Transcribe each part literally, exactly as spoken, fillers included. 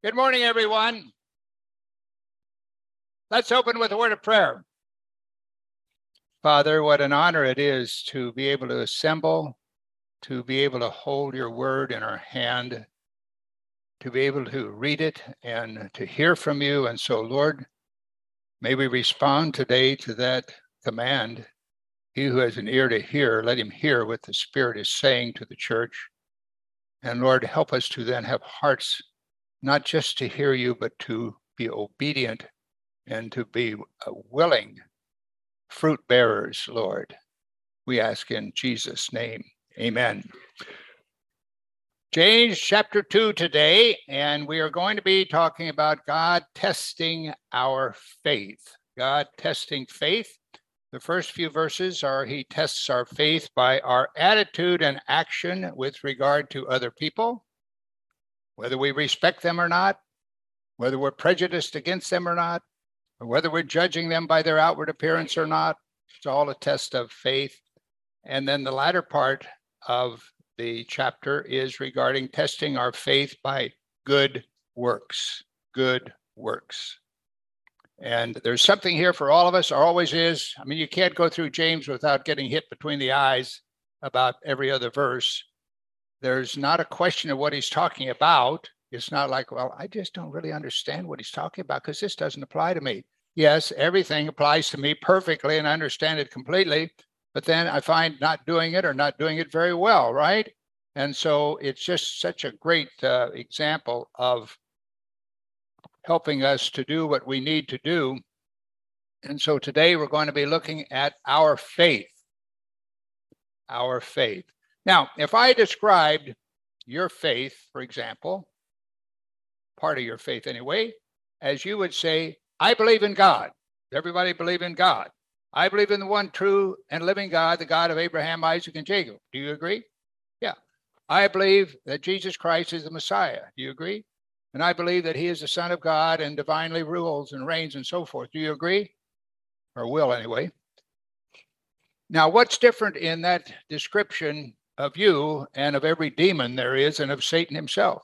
Good morning, everyone. Let's open with a word of prayer. Father, what an honor it is to be able to assemble, to be able to hold your word in our hand, to be able to read it and to hear from you. And so, Lord, may we respond today to that command. He who has an ear to hear, let him hear what the Spirit is saying to the church. And Lord, help us to then have hearts, not just to hear you, but to be obedient and to be willing fruit bearers, Lord. We ask in Jesus' name. Amen. James chapter two today, and we are going to be talking about God testing our faith. God testing faith. The first few verses are he tests our faith by our attitude and action with regard to other people, whether we respect them or not, whether we're prejudiced against them or not, or whether we're judging them by their outward appearance or not. It's all a test of faith. And then the latter part of the chapter is regarding testing our faith by good works, good works. And there's something here for all of us, or always is. I mean, you can't go through James without getting hit between the eyes about every other verse. There's not a question of what he's talking about. It's not like, well, I just don't really understand what he's talking about because this doesn't apply to me. Yes, everything applies to me perfectly and I understand it completely, but then I find not doing it or not doing it very well, right? And so it's just such a great uh, example of helping us to do what we need to do. And so today we're going to be looking at our faith, our faith. Now, if I described your faith, for example, part of your faith anyway, as you would say, I believe in God. Everybody believe in God. I believe in the one true and living God, the God of Abraham, Isaac, and Jacob. Do you agree? Yeah. I believe that Jesus Christ is the Messiah. Do you agree? And I believe that he is the Son of God and divinely rules and reigns and so forth. Do you agree? Or will anyway. Now, what's different in that description of you and of every demon there is and of Satan himself?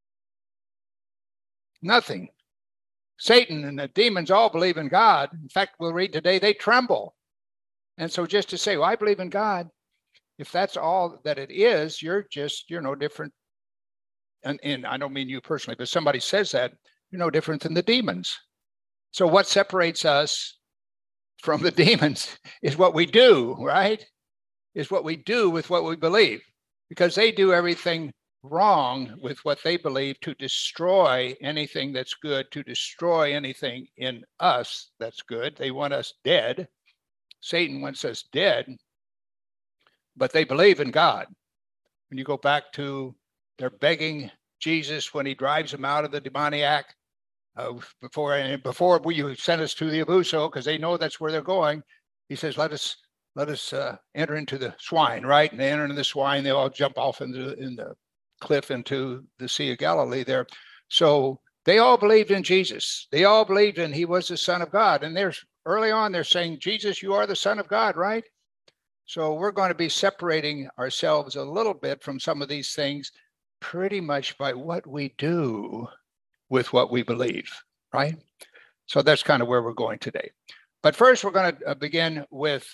Nothing. Satan and the demons all believe in God. In fact, we'll read today, they tremble. And so just to say, well, I believe in God, if that's all that it is, you're just, you're no different. And, and I don't mean you personally, but somebody says that, you're no different than the demons. So what separates us from the demons is what we do, right? Is what we do with what we believe. Because they do everything wrong with what they believe to destroy anything that's good, to destroy anything in us that's good. They want us dead. Satan wants us dead, but they believe in God. When you go back to, they're begging Jesus when he drives them out of the demoniac, uh, before before you sent us to the Abuso, because they know that's where they're going. He says, let us let us uh, enter into the swine, right? And they enter into the swine, they all jump off into in the cliff into the Sea of Galilee there. So they all believed in Jesus. They all believed in he was the Son of God. And there's early on, they're saying, Jesus, you are the Son of God, right? So we're going to be separating ourselves a little bit from some of these things pretty much by what we do with what we believe, right? So that's kind of where we're going today. But first, we're going to begin with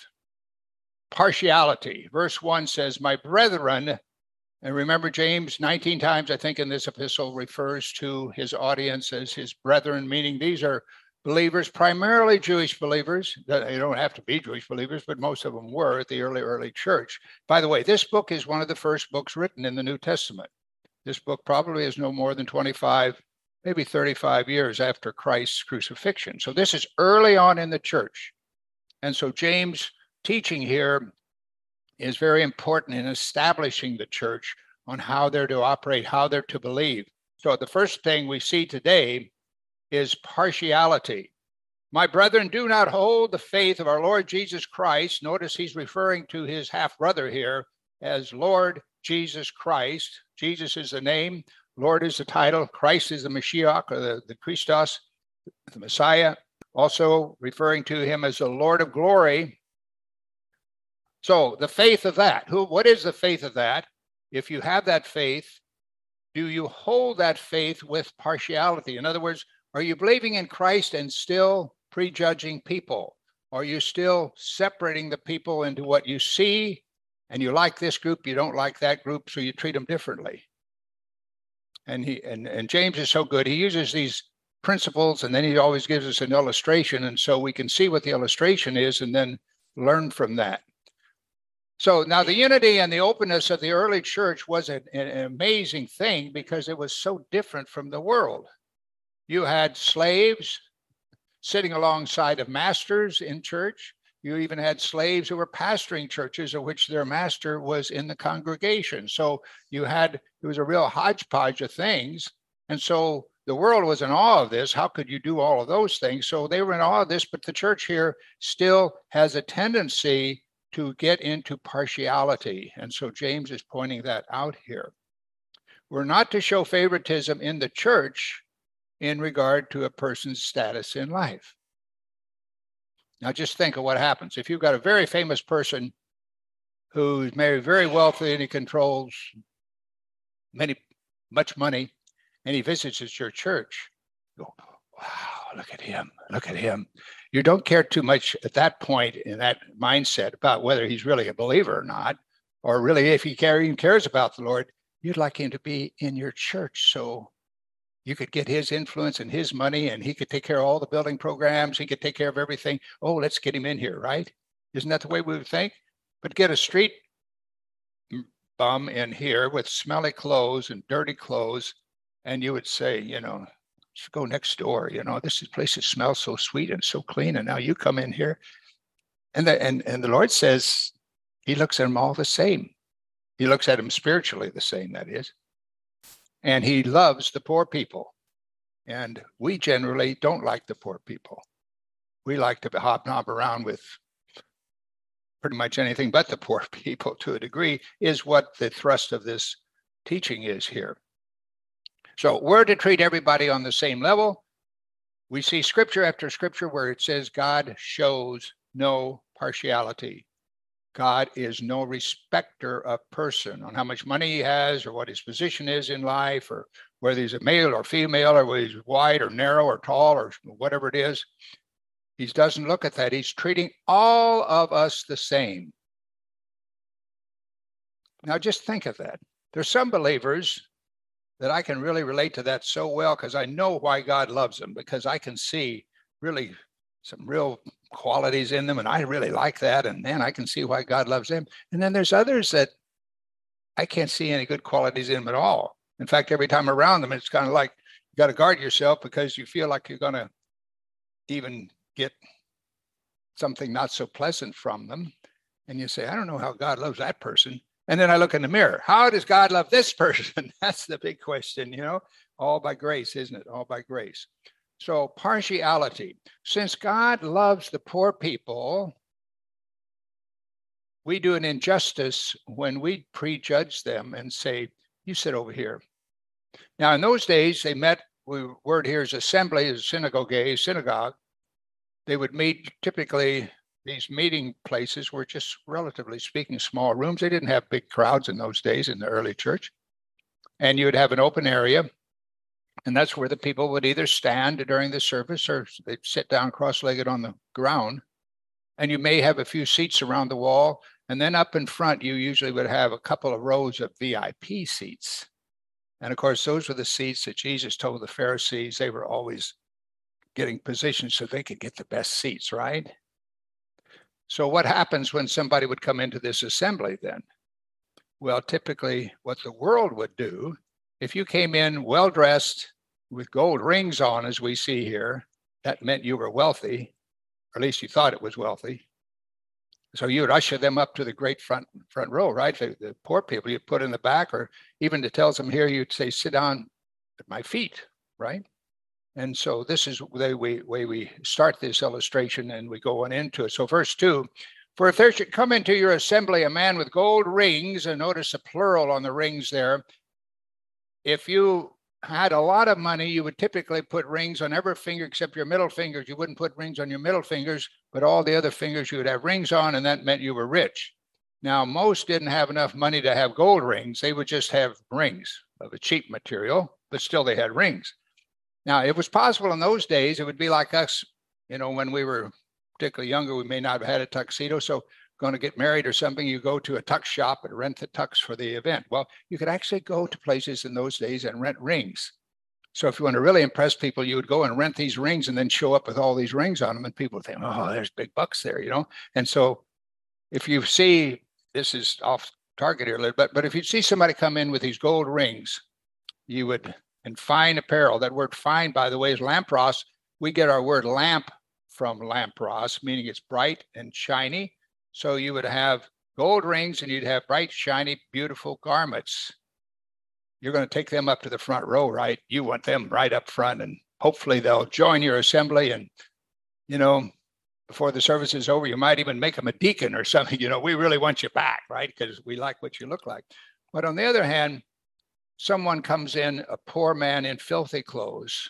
partiality. Verse one says, my brethren, and remember, James nineteen times, I think, in this epistle refers to his audience as his brethren, meaning these are believers, primarily Jewish believers. They don't have to be Jewish believers, but most of them were at the early, early church. By the way, this book is one of the first books written in the New Testament. This book probably is no more than twenty-five, maybe thirty-five years after Christ's crucifixion. So this is early on in the church. And so James' teaching here is very important in establishing the church on how they're to operate, how they're to believe. So the first thing we see today is partiality. My brethren, do not hold the faith of our Lord Jesus Christ. Notice he's referring to his half-brother here as Lord Jesus Christ. Jesus is the name, Lord is the title, Christ is the Mashiach, or the, the Christos, the Messiah, also referring to him as the Lord of glory. So the faith of that, who, what is the faith of that? If you have that faith, do you hold that faith with partiality? In other words, are you believing in Christ and still prejudging people? Are you still separating the people into what you see, and you like this group, you don't like that group, so you treat them differently? And he and, and James is so good. He uses these principles, and then he always gives us an illustration, and so we can see what the illustration is and then learn from that. So now the unity and the openness of the early church was an, an amazing thing because it was so different from the world. You had slaves sitting alongside of masters in church. You even had slaves who were pastoring churches of which their master was in the congregation. So you had, it was a real hodgepodge of things. And so the world was in awe of this. How could you do all of those things? So they were in awe of this, but the church here still has a tendency to get into partiality. And so James is pointing that out here. We're not to show favoritism in the church in regard to a person's status in life. Now just think of what happens. If you've got a very famous person who's very, very wealthy and he controls many, much money, and he visits your church, you go, wow, look at him, look at him. You don't care too much at that point in that mindset about whether he's really a believer or not, or really if he care, even cares about the Lord. You'd like him to be in your church so you could get his influence and his money, and he could take care of all the building programs. He could take care of everything. Oh, let's get him in here, right? Isn't that the way we would think? But get a street bum in here with smelly clothes and dirty clothes, and you would say, you know, let's go next door. You know, this place smells so sweet and so clean, and now you come in here. And the, and, and the Lord says he looks at them all the same. He looks at them spiritually the same, that is. And he loves the poor people. And we generally don't like the poor people. We like to hobnob around with pretty much anything but the poor people to a degree, is what the thrust of this teaching is here. So we're to treat everybody on the same level. We see scripture after scripture where it says God shows no partiality. God is no respecter of person on how much money he has or what his position is in life or whether he's a male or female or whether he's wide or narrow or tall or whatever it is. He doesn't look at that. He's treating all of us the same. Now just think of that. There's some believers that I can really relate to that so well because I know why God loves them, because I can see really some real qualities in them, and I really like that, and then I can see why God loves them. And then there's others that I can't see any good qualities in them at all. In fact, every time around them, it's kind of like you got to guard yourself because you feel like you're going to even get something not so pleasant from them. And you say, I don't know how God loves that person. And then I look in the mirror. How does God love this person? That's the big question, you know, all by grace, isn't it? All by grace. So partiality. Since God loves the poor people, we do an injustice when we prejudge them and say, you sit over here. Now, in those days, they met, we word here is assembly, is synagogue, synagogue. They would meet typically. These meeting places were just, relatively speaking, small rooms. They didn't have big crowds in those days in the early church. And you would have an open area. And that's where the people would either stand during the service or they'd sit down cross-legged on the ground. And you may have a few seats around the wall. And then up in front, you usually would have a couple of rows of V I P seats. And of course, those were the seats that Jesus told the Pharisees they were always getting positioned so they could get the best seats, right? So what happens when somebody would come into this assembly then? Well, typically what the world would do, if you came in well-dressed with gold rings on, as we see here, that meant you were wealthy, or at least you thought it was wealthy. So you would usher them up to the great front front row, right? The, the poor people you'd put in the back, or even to tell them here, you'd say, sit down at my feet, right? And so this is the way, way we start this illustration and we go on into it. So verse two, for if there should come into your assembly a man with gold rings, and notice a plural on the rings there. If you had a lot of money, you would typically put rings on every finger except your middle fingers. You wouldn't put rings on your middle fingers, but all the other fingers you would have rings on, and that meant you were rich. Now, most didn't have enough money to have gold rings. They would just have rings, of a cheap material, but still they had rings. Now, it was possible in those days, it would be like us, you know, when we were particularly younger, we may not have had a tuxedo. So going to get married or something, you go to a tux shop and rent the tux for the event. Well, you could actually go to places in those days and rent rings. So if you want to really impress people, you would go and rent these rings and then show up with all these rings on them. And people would think, oh, there's big bucks there, you know? And so if you see, this is off target here a little bit, but if you see somebody come in with these gold rings, you would, in fine apparel, that word fine, by the way, is lampros. We get our word lamp from lampros, meaning it's bright and shiny. So you would have gold rings and you'd have bright, shiny, beautiful garments. You're going to take them up to the front row, right? You want them right up front, and hopefully they'll join your assembly. And, you know, before the service is over, you might even make them a deacon or something. You know, we really want you back, right? Because we like what you look like. But on the other hand, someone comes in, a poor man in filthy clothes.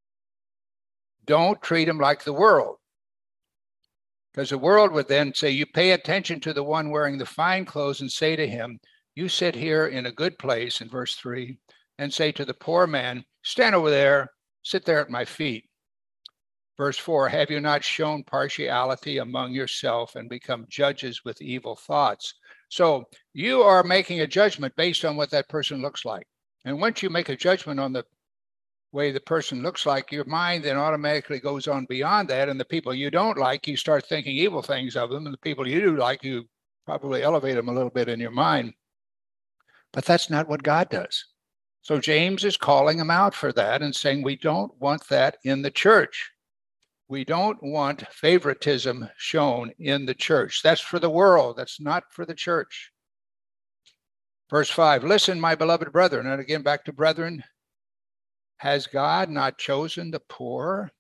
Don't treat him like the world. Because the world would then say, you pay attention to the one wearing the fine clothes and say to him, you sit here in a good place, in verse three, and say to the poor man, stand over there, sit there at my feet. Verse four, have you not shown partiality among yourself and become judges with evil thoughts? So you are making a judgment based on what that person looks like. And once you make a judgment on the way the person looks like, your mind then automatically goes on beyond that. And the people you don't like, you start thinking evil things of them. And the people you do like, you probably elevate them a little bit in your mind. But that's not what God does. So James is calling them out for that and saying, we don't want that in the church. We don't want favoritism shown in the church. That's for the world. That's not for the church. Verse five, listen, my beloved brethren. And again, back to brethren. Has God not chosen the poor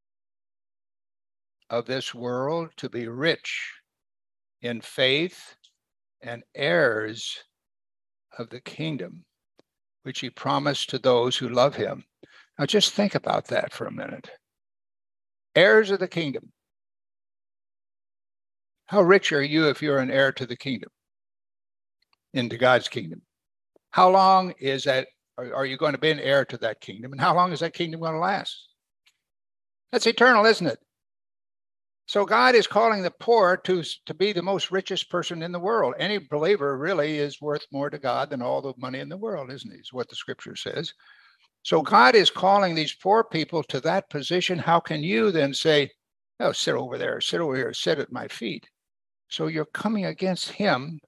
of this world to be rich in faith and heirs of the kingdom, which he promised to those who love him? Now just think about that for a minute. Heirs of the kingdom. How rich are you if you're an heir to the kingdom, into God's kingdom? How long is that? Are, are you going to be an heir to that kingdom? And how long is that kingdom going to last? That's eternal, isn't it? So God is calling the poor to, to be the most richest person in the world. Any believer really is worth more to God than all the money in the world, isn't he? Is what the scripture says. So God is calling these poor people to that position. How can you then say, oh, sit over there, sit over here, sit at my feet? So you're coming against him.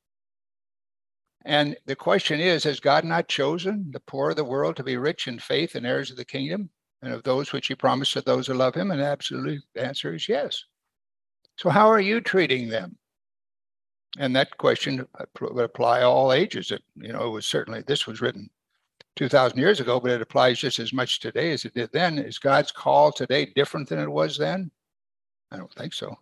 And the question is, has God not chosen the poor of the world to be rich in faith and heirs of the kingdom and of those which he promised to those who love him? And absolutely the answer is yes. So how are you treating them? And that question would apply all ages. It, you know, it was certainly, this was written two thousand years ago, but it applies just as much today as it did then. Is God's call today different than it was then? I don't think so.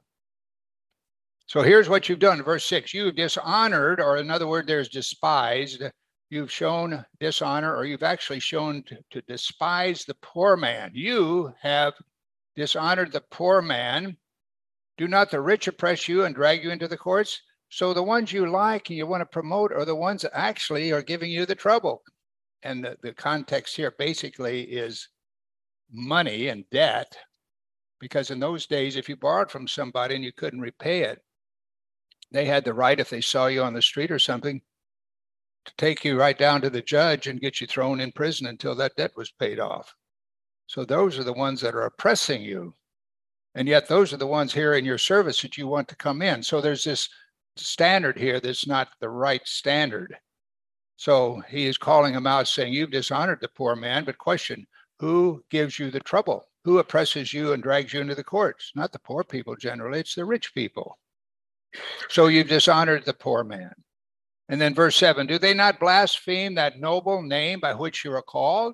So here's what you've done. Verse six, you've dishonored, or in other words, there's despised. You've shown dishonor, or you've actually shown to, to despise the poor man. You have dishonored the poor man. Do not the rich oppress you and drag you into the courts? So the ones you like and you want to promote are the ones that actually are giving you the trouble. And the, the context here basically is money and debt, because in those days, if you borrowed from somebody and you couldn't repay it, they had the right, if they saw you on the street or something, to take you right down to the judge and get you thrown in prison until that debt was paid off. So those are the ones that are oppressing you. And yet those are the ones here in your service that you want to come in. So there's this standard here that's not the right standard. So he is calling them out saying, you've dishonored the poor man, but question, who gives you the trouble? Who oppresses you and drags you into the courts? Not the poor people generally, it's the rich people. So you've dishonored the poor man. And then verse seven, do they not blaspheme that noble name by which you are called?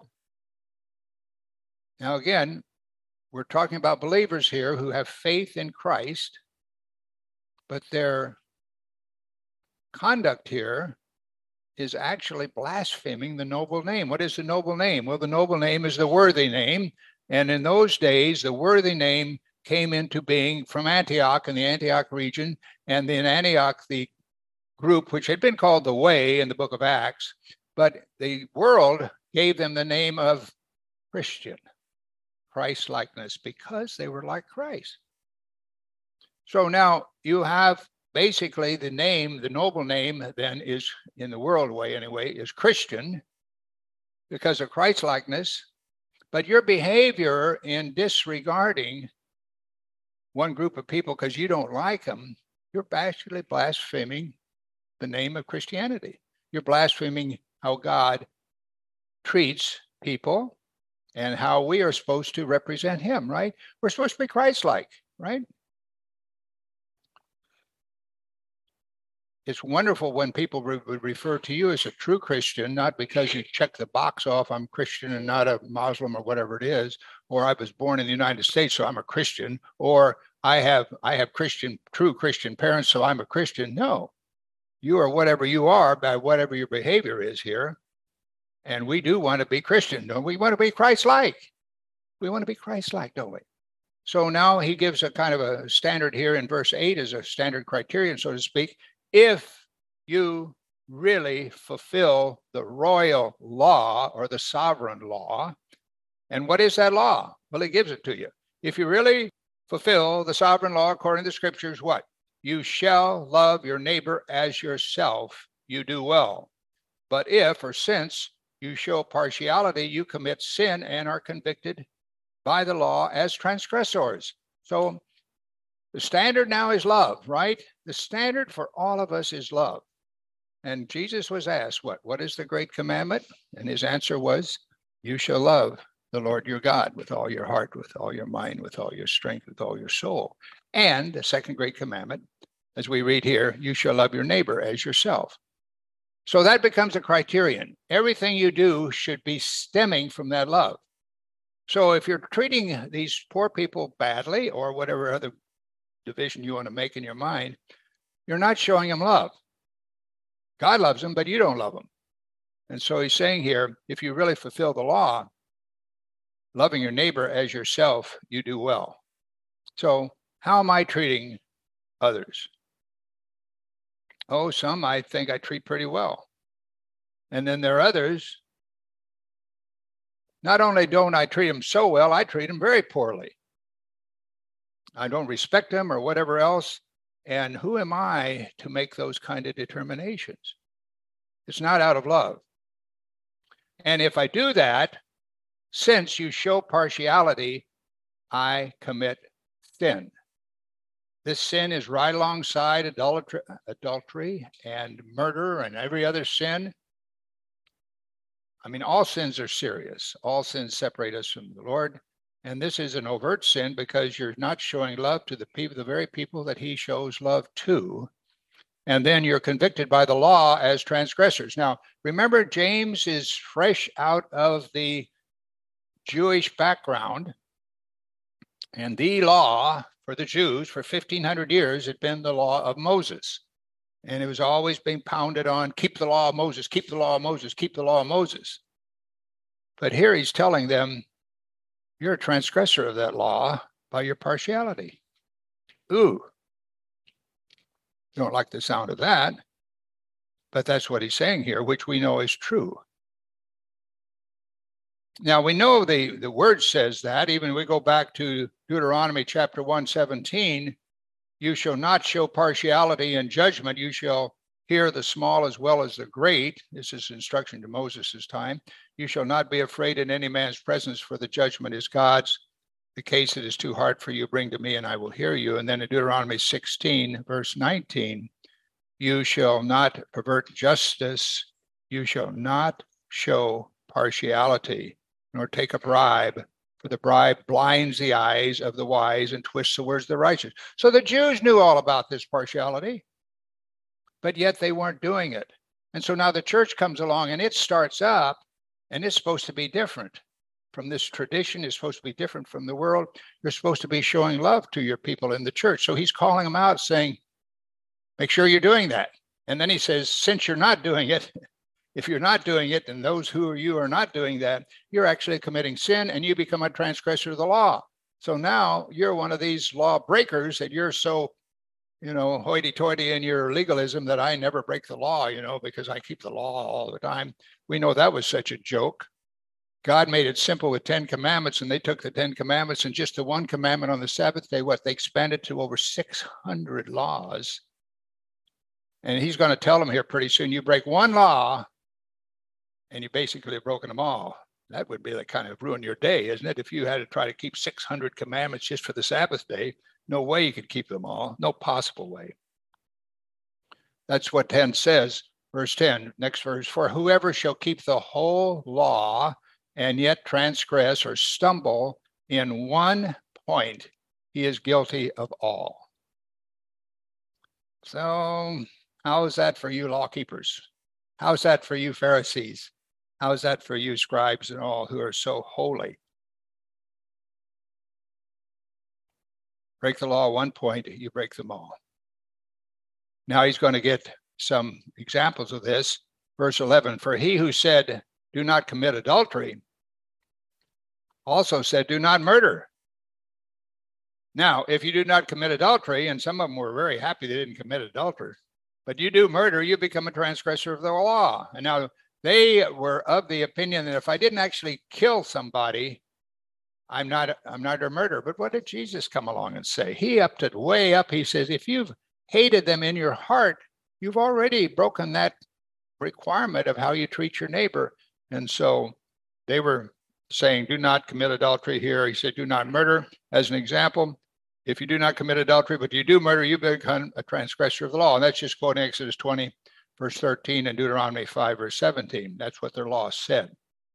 Now again, we're talking about believers here who have faith in Christ, but their conduct here is actually blaspheming the noble name. What is the noble name? Well, the noble name is the worthy name. And in those days, the worthy name came into being from Antioch in the Antioch region. And in Antioch, the group, which had been called the Way in the book of Acts, But the world gave them the name of Christian, Christ-likeness, because they were like Christ. So now you have basically the name, the noble name then is, in the world way anyway, is Christian because of Christ-likeness. But your behavior in disregarding one group of people because you don't like them, you're basically blaspheming the name of Christianity. You're blaspheming how God treats people and how we are supposed to represent him, right? We're supposed to be Christ-like, right? It's wonderful when people re- would refer to you as a true Christian, not because you check the box off, I'm Christian and not a Muslim or whatever it is, or I was born in the United States, so I'm a Christian, or I have I have Christian, true Christian parents, so I'm a Christian. No, you are whatever you are by whatever your behavior is here. And we do want to be Christian, don't we? We want to be Christ-like. We want to be Christ-like, don't we? So now he gives a kind of a standard here in verse eight as a standard criterion, so to speak. If you really fulfill the royal law or the sovereign law, and what is that law? Well, he gives it to you. If you really fulfill the sovereign law according to the scriptures, what? You shall love your neighbor as yourself, you do well. But if or since you show partiality, you commit sin and are convicted by the law as transgressors. So the standard now is love, right? The standard for all of us is love. And Jesus was asked, what? What is the great commandment? And his answer was, you shall love the Lord your God with all your heart, with all your mind, with all your strength, with all your soul. And the second great commandment, as we read here, you shall love your neighbor as yourself. So that becomes a criterion. Everything you do should be stemming from that love. So if you're treating these poor people badly or whatever other division you want to make in your mind, you're not showing them love. God loves them, but you don't love them. And so he's saying here, if you really fulfill the law, loving your neighbor as yourself, you do well. So how am I treating others? Oh, some I think I treat pretty well. And then there are others, not only don't I treat them so well, I treat them very poorly. I don't respect them or whatever else. And who am I to make those kind of determinations? It's not out of love. And if I do that, since you show partiality, I commit sin. This sin is right alongside adultery, adultery and murder and every other sin. I mean, all sins are serious. All sins separate us from the Lord. And this is an overt sin because you're not showing love to the people, the very people that he shows love to. And then you're convicted by the law as transgressors. Now, remember, James is fresh out of the Jewish background. And the law for the Jews for fifteen hundred years had been the law of Moses. And it was always being pounded on, keep the law of Moses, keep the law of Moses, keep the law of Moses. But here he's telling them, you're a transgressor of that law by your partiality. Ooh, don't like the sound of that, but that's what he's saying here, which we know is true. Now, we know the, the word says that, even we go back to Deuteronomy chapter one seventeen, you shall not show partiality in judgment, you shall hear the small as well as the great. This is instruction to Moses' time. You shall not be afraid in any man's presence, for the judgment is God's. The case that is too hard for you, bring to me, and I will hear you. And then in Deuteronomy sixteen, verse nineteen, you shall not pervert justice. You shall not show partiality, nor take a bribe, for the bribe blinds the eyes of the wise and twists the words of the righteous. So the Jews knew all about this partiality, but yet they weren't doing it. And so now the church comes along and it starts up, and it's supposed to be different from this tradition. It's supposed to be different from the world. You're supposed to be showing love to your people in the church. So he's calling them out saying, make sure you're doing that. And then he says, since you're not doing it, if you're not doing it, and those who are you are not doing that, you're actually committing sin and you become a transgressor of the law. So now you're one of these law breakers that you're so you know, hoity-toity in your legalism that I never break the law, you know, because I keep the law all the time. We know that was such a joke. God made it simple with Ten Commandments, and they took the Ten Commandments and just the one commandment on the Sabbath day, what, they expanded to over six hundred laws. And he's going to tell them here pretty soon, you break one law, and you basically have broken them all. That would be like kind of ruin your day, isn't it? If you had to try to keep six hundred commandments just for the Sabbath day, no way you could keep them all. No possible way. That's what ten says. Verse ten, next verse, for whoever shall keep the whole law and yet transgress or stumble in one point, he is guilty of all. So how's that for you law keepers? How's that for you Pharisees? How's that for you scribes and all who are so holy? Break the law one point, you break them all. Now he's going to get some examples of this. Verse eleven, for he who said, do not commit adultery, also said, do not murder. Now, if you do not commit adultery, and some of them were very happy they didn't commit adultery, but you do murder, you become a transgressor of the law. And now they were of the opinion that if I didn't actually kill somebody, I'm not, I'm not a murderer. But what did Jesus come along and say? He upped it way up. He says, if you've hated them in your heart, you've already broken that requirement of how you treat your neighbor. And so they were saying, do not commit adultery here. He said, do not murder. As an example, if you do not commit adultery, but you do murder, you become a transgressor of the law. And that's just quoting Exodus twenty, verse thirteen, and Deuteronomy five, verse seventeen. That's what their law said.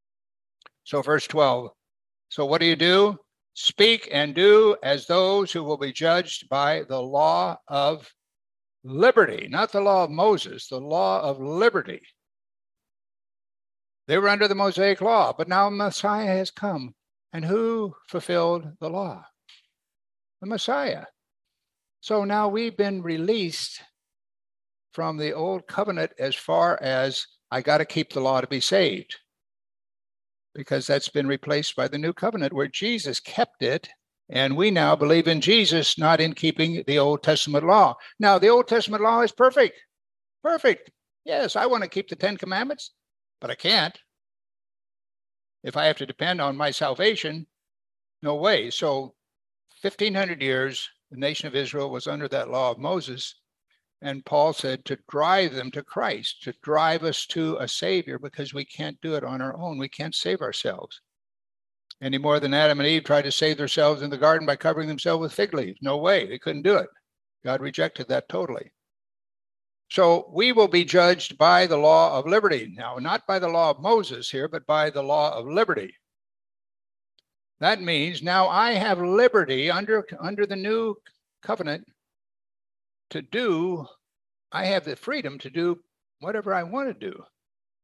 So verse twelve, so what do you do? Speak and do as those who will be judged by the law of liberty, not the law of Moses, the law of liberty. They were under the Mosaic law, but now Messiah has come. And who fulfilled the law? The Messiah. So now we've been released from the old covenant as far as I got to keep the law to be saved, because that's been replaced by the new covenant where Jesus kept it. And we now believe in Jesus, not in keeping the Old Testament law. Now, the Old Testament law is perfect. Perfect. Yes, I want to keep the Ten Commandments, but I can't. If I have to depend on my salvation, no way. So fifteen hundred years, the nation of Israel was under that law of Moses. And Paul said to drive them to Christ, to drive us to a Savior, because we can't do it on our own. We can't save ourselves. Any more than Adam and Eve tried to save themselves in the garden by covering themselves with fig leaves. No way. They couldn't do it. God rejected that totally. So we will be judged by the law of liberty. Now, not by the law of Moses here, but by the law of liberty. That means now I have liberty under, under the new covenant to do, I have the freedom to do whatever I want to do.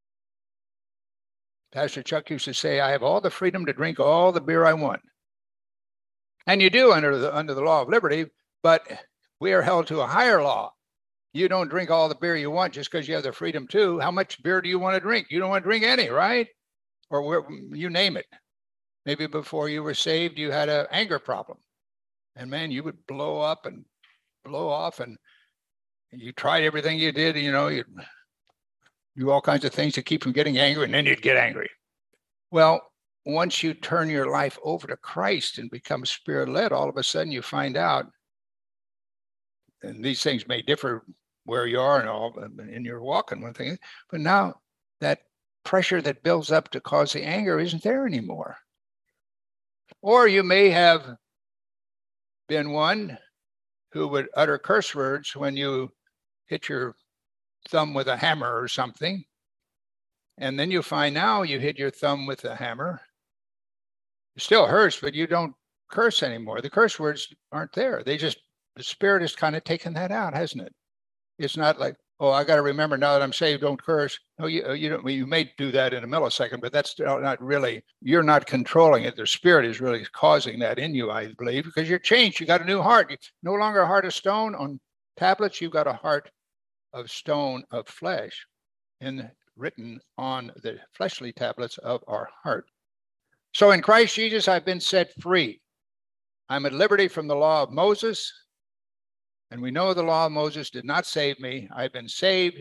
Pastor Chuck used to say, I have all the freedom to drink all the beer I want. And you do under the, under the law of liberty, but we are held to a higher law. You don't drink all the beer you want just because you have the freedom to. How much beer do you want to drink? You don't want to drink any, right? Or you name it. Maybe before you were saved, you had an anger problem. And man, you would blow up and blow off, and you tried everything you did, you know, you'd do all kinds of things to keep from getting angry, and then you'd get angry. Well, once you turn your life over to Christ and become Spirit-led, all of a sudden you find out, and these things may differ where you are and all in your walk and one thing, but now that pressure that builds up to cause the anger isn't there anymore. Or you may have been one who would utter curse words when you hit your thumb with a hammer or something. And then you find now you hit your thumb with a hammer. It still hurts, but you don't curse anymore. The curse words aren't there. They just, the Spirit has kind of taken that out, hasn't it? It's not like, oh, I got to remember now that I'm saved, don't curse. No, you, you don't. You may do that in a millisecond, but that's not really, you're not controlling it. The Spirit is really causing that in you, I believe, because you're changed. You got a new heart. You, no longer a heart of stone on tablets. You've got a heart of stone of flesh, and written on the fleshly tablets of our heart. So in Christ Jesus, I've been set free. I'm at liberty from the law of Moses. And we know the law of Moses did not save me. I've been saved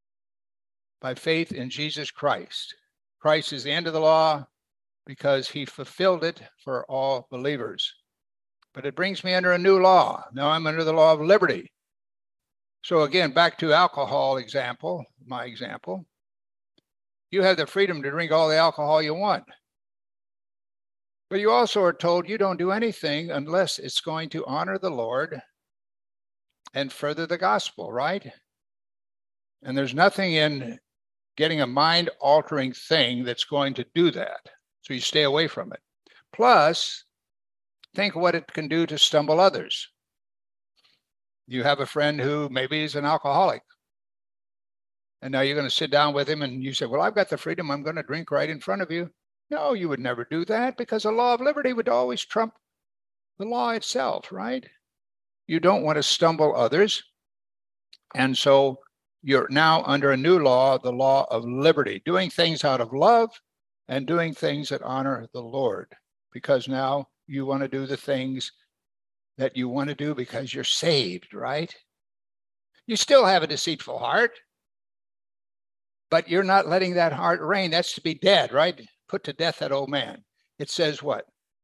by faith in Jesus Christ. Christ is the end of the law because he fulfilled it for all believers. But it brings me under a new law. Now I'm under the law of liberty. So again, back to alcohol example, my example. You have the freedom to drink all the alcohol you want. But you also are told you don't do anything unless it's going to honor the Lord and further the gospel, right? And there's nothing in getting a mind-altering thing that's going to do that. So you stay away from it. Plus, think what it can do to stumble others. You have a friend who maybe is an alcoholic. And now you're going to sit down with him and you say, well, I've got the freedom. I'm going to drink right in front of you. No, you would never do that because the law of liberty would always trump the law itself, right? You don't want to stumble others. And so you're now under a new law, the law of liberty, doing things out of love and doing things that honor the Lord, because now you want to do the things that you want to do because you're saved, right? You still have a deceitful heart, but you're not letting that heart reign. That's to be dead, right? Put to death that old man. It says what?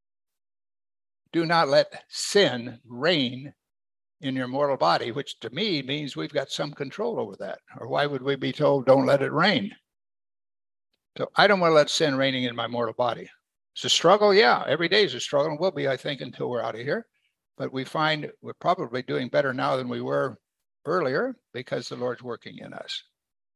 Do not let sin reign in your mortal body, which to me means we've got some control over that. Or why would we be told don't let it reign? So I don't want to let sin reigning in my mortal body. It's a struggle, yeah. Every day is a struggle, and will be, I think, until we're out of here. But we find we're probably doing better now than we were earlier because the Lord's working in us.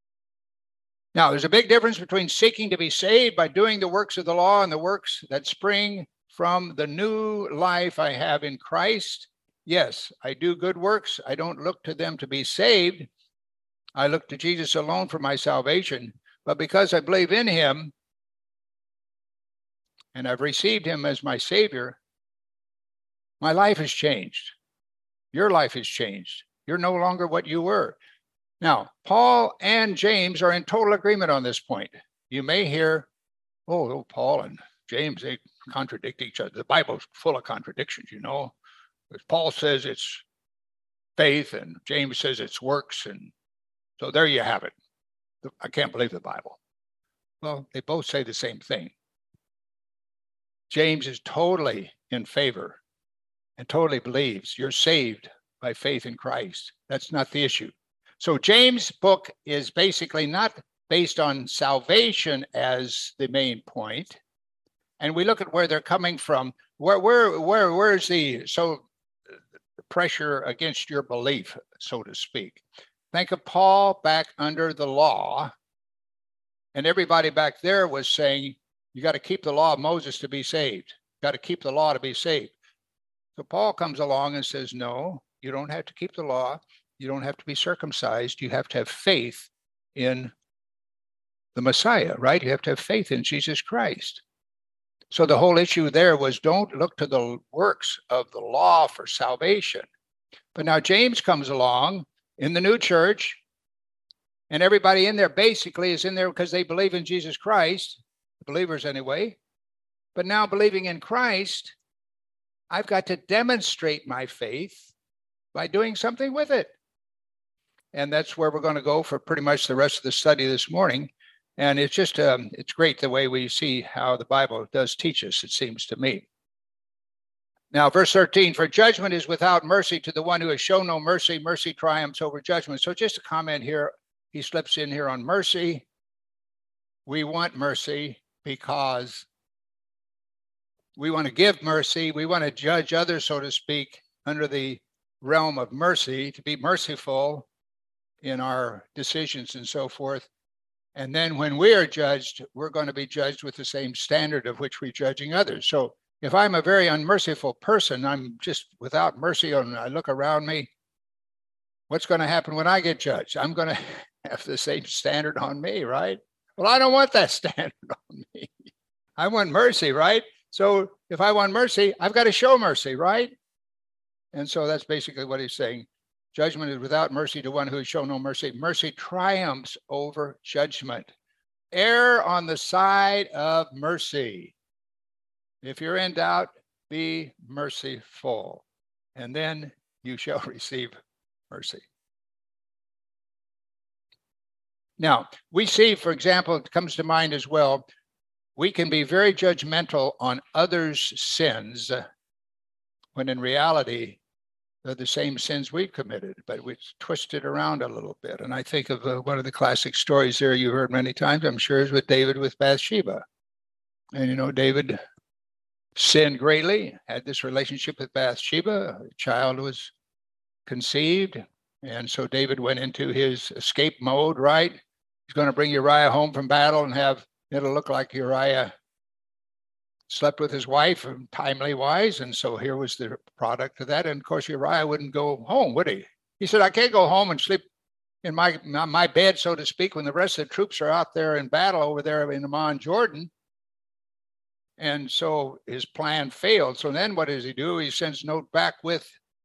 Now, there's a big difference between seeking to be saved by doing the works of the law and the works that spring from the new life I have in Christ. Yes, I do good works. I don't look to them to be saved. I look to Jesus alone for my salvation. But because I believe in him and I've received him as my Savior, my life has changed. Your life has changed. You're no longer what you were. Now, Paul and James are in total agreement on this point. You may hear, oh, oh Paul and James, they contradict each other. The Bible's full of contradictions, you know. Paul says it's faith and James says it's works. And so there you have it. I can't believe the Bible. Well, they both say the same thing. James is totally in favor and totally believes you're saved by faith in Christ. That's not the issue. So James' book is basically not based on salvation as the main point. And we look at where they're coming from. Where, where, where, where is the so pressure against your belief, so to speak? Think of Paul back under the law, and everybody back there was saying, you got to keep the law of Moses to be saved. You got to keep the law to be saved. So Paul comes along and says, no, you don't have to keep the law. You don't have to be circumcised. You have to have faith in the Messiah, right? You have to have faith in Jesus Christ. So the whole issue there was don't look to the works of the law for salvation. But now James comes along in the new church, and everybody in there basically is in there because they believe in Jesus Christ, believers anyway. But now believing in Christ, I've got to demonstrate my faith by doing something with it. And that's where we're going to go for pretty much the rest of the study this morning. And it's just, um, it's great the way we see how the Bible does teach us, it seems to me. Now, verse thirteen, for judgment is without mercy to the one who has shown no mercy. Mercy triumphs over judgment. So just a comment here, he slips in here on mercy. We want mercy because we want to give mercy. We want to judge others, so to speak, under the realm of mercy, to be merciful in our decisions and so forth. And then when we are judged, we're going to be judged with the same standard of which we're judging others. So if I'm a very unmerciful person, I'm just without mercy, and I look around me, what's going to happen when I get judged? I'm going to have the same standard on me, right? Well, I don't want that standard on me. I want mercy, right? So if I want mercy, I've got to show mercy, right? And so that's basically what he's saying. Judgment is without mercy to one who has shown no mercy. Mercy triumphs over judgment. Err on the side of mercy. If you're in doubt, be merciful, and then you shall receive mercy. Now, we see, for example, it comes to mind as well, we can be very judgmental on others' sins when in reality, they're the same sins we've committed, but we twist it around a little bit. And I think of uh, one of the classic stories there you've heard many times, I'm sure, is with David with Bathsheba. And, you know, David sinned greatly, had this relationship with Bathsheba. A child was conceived. And so David went into his escape mode, right? He's going to bring Uriah home from battle and have, it'll look like Uriah slept with his wife timely wise. And so here was the product of that. And of course, Uriah wouldn't go home, would he? He said, I can't go home and sleep in my, my bed, so to speak, when the rest of the troops are out there in battle over there in Amman, Jordan. And so his plan failed. So then what does he do? He sends a note back with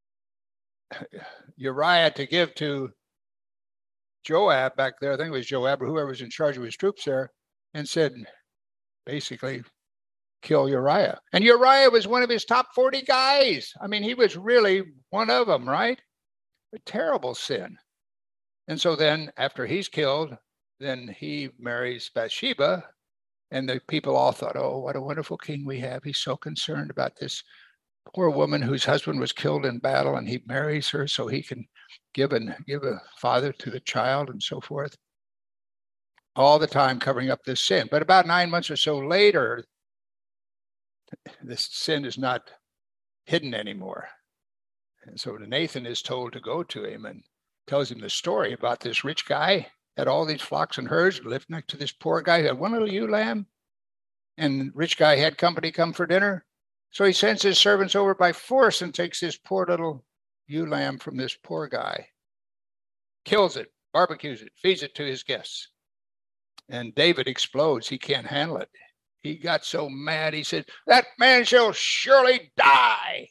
Uriah to give to Joab back there. I think it was Joab or whoever was in charge of his troops there, and said, basically, kill Uriah. And Uriah was one of his top forty guys. I mean, he was really one of them, right? A terrible sin. And so then after he's killed, then he marries Bathsheba. And the people all thought, oh, what a wonderful king we have. He's so concerned about this poor woman whose husband was killed in battle, and he marries her so he can give, an, give a father to the child and so forth. All the time covering up this sin. But about nine months or so later, this sin is not hidden anymore. And so Nathan is told to go to him and tells him the story about this rich guy, had all these flocks and herds, lived next to this poor guy who had one little ewe lamb, and rich guy had company come for dinner. So he sends his servants over by force and takes this poor little ewe lamb from this poor guy, kills it, barbecues it, feeds it to his guests. And David explodes. He can't handle it. He got so mad, he said, that man shall surely die.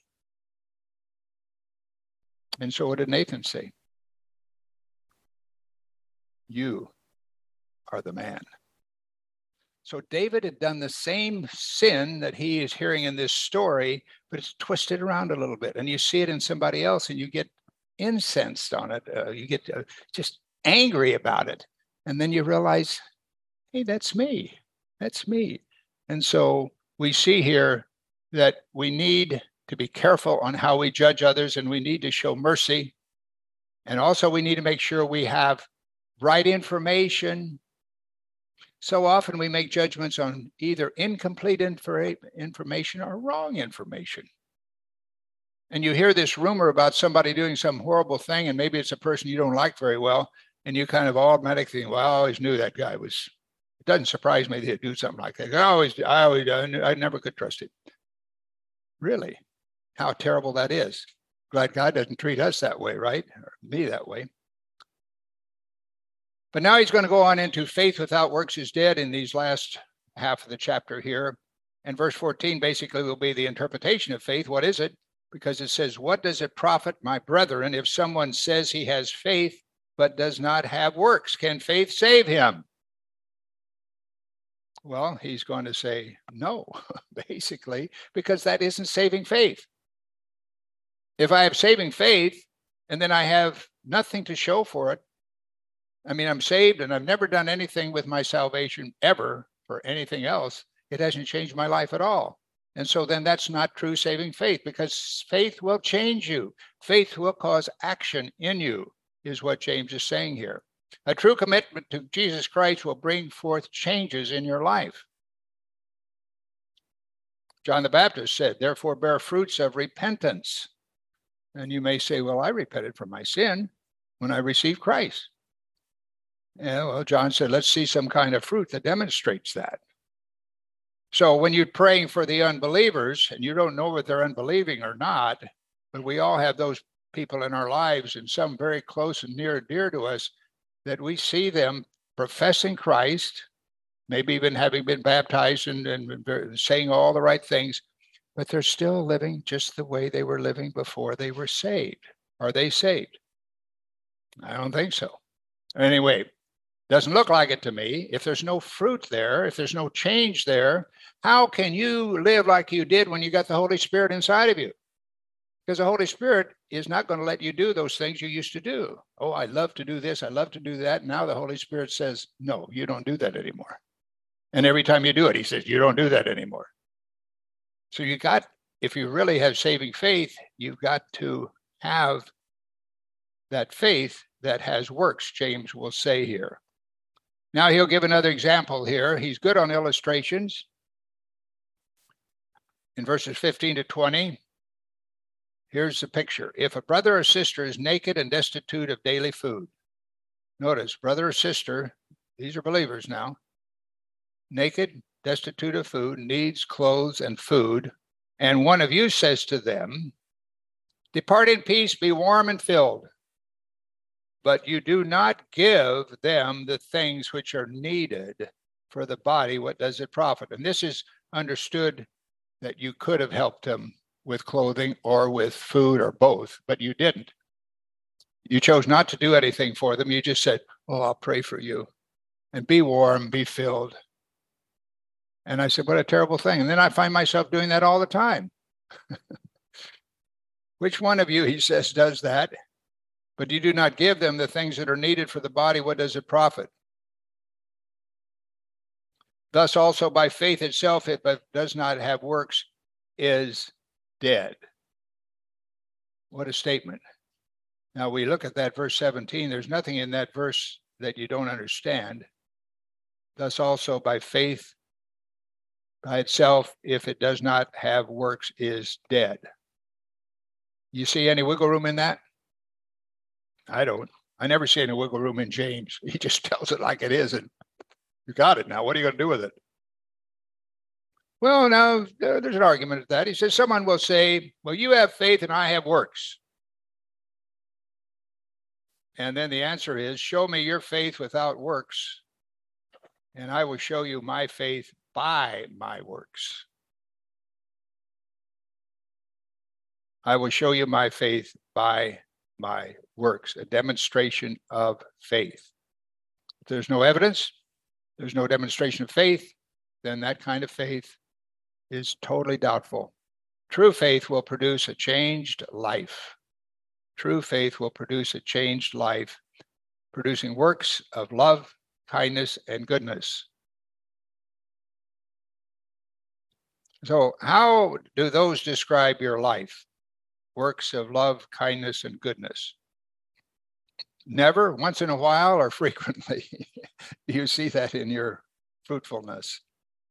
And so what did Nathan say? You are the man. So David had done the same sin that he is hearing in this story, but it's twisted around a little bit. And you see it in somebody else and you get incensed on it. Uh, you get uh, just angry about it. And then you realize, hey, that's me. That's me. And so we see here that we need to be careful on how we judge others, and we need to show mercy. And also we need to make sure we have right information. So often we make judgments on either incomplete infor- information or wrong information. And you hear this rumor about somebody doing some horrible thing, and maybe it's a person you don't like very well, and you kind of automatically think, well, I always knew that guy was, it doesn't surprise me that he'd do something like that. I always, I always, I never could trust him. Really? How terrible that is. Glad God doesn't treat us that way, right? Or me that way. But now he's going to go on into faith without works is dead in these last half of the chapter here. And verse fourteen basically will be the interpretation of faith. What is it? Because it says, what does it profit, my brethren, if someone says he has faith but does not have works? Can faith save him? Well, he's going to say no, basically, because that isn't saving faith. If I have saving faith and then I have nothing to show for it, I mean, I'm saved and I've never done anything with my salvation ever for anything else. It hasn't changed my life at all. And so then that's not true saving faith, because faith will change you. Faith will cause action in you, is what James is saying here. A true commitment to Jesus Christ will bring forth changes in your life. John the Baptist said, therefore bear fruits of repentance. And you may say, well, I repented from my sin when I received Christ. Yeah, well, John said, let's see some kind of fruit that demonstrates that. So when you're praying for the unbelievers, and you don't know if they're unbelieving or not, but we all have those people in our lives, and some very close and near and dear to us, that we see them professing Christ, maybe even having been baptized and, and saying all the right things, but they're still living just the way they were living before they were saved. Are they saved? I don't think so. Anyway, doesn't look like it to me. If there's no fruit there, if there's no change there, how can you live like you did when you got the Holy Spirit inside of you? Because the Holy Spirit is not going to let you do those things you used to do. Oh, I love to do this. I love to do that. Now the Holy Spirit says, no, you don't do that anymore. And every time you do it, he says, you don't do that anymore. So you got, if you really have saving faith, you've got to have that faith that has works, James will say here. Now he'll give another example here. He's good on illustrations. In verses fifteen to twenty, here's the picture. If a brother or sister is naked and destitute of daily food, notice, brother or sister, these are believers now, naked, destitute of food, needs clothes and food, and one of you says to them, depart in peace, be warm and filled, but you do not give them the things which are needed for the body, what does it profit? And this is understood that you could have helped them with clothing or with food or both, but you didn't. You chose not to do anything for them. You just said, oh, I'll pray for you and be warm, be filled. And I said, what a terrible thing. And then I find myself doing that all the time. Which one of you, he says, does that? But you do not give them the things that are needed for the body. What does it profit? Thus also by faith itself, if it does not have works, is dead. What a statement. Now we look at that verse seventeen. There's nothing in that verse that you don't understand. Thus also by faith by itself, if it does not have works, is dead. You see any wiggle room in that? I don't. I never see any wiggle room in James. He just tells it like it is, and you got it now. What are you going to do with it? Well, now, there's an argument at that. He says, someone will say, well, you have faith and I have works. And then the answer is, show me your faith without works, and I will show you my faith by my works. I will show you my faith by my works, a demonstration of faith. If there's no evidence, there's no demonstration of faith, then that kind of faith is totally doubtful. True faith will produce a changed life. True faith will produce a changed life, producing works of love, kindness, and goodness. So how do those describe your life? Works of love, kindness, and goodness. Never, once in a while, or frequently. You see that in your fruitfulness.